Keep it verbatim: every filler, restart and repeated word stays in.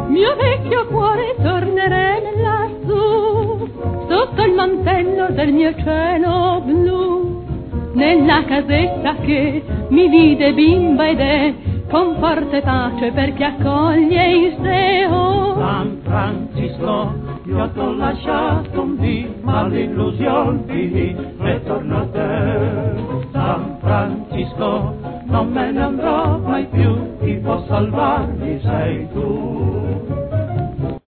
Mio vecchio cuore tornerei lassù, sotto il mantello del mio cielo blu, nella casetta che mi vide bimba ed è con forte pace perché accoglie il seo. San Francisco, io t'ho lasciato un dì, ma l'illusione finì e torno a te. San Francisco, non me ne andrò mai più, chi può salvarmi sei tu.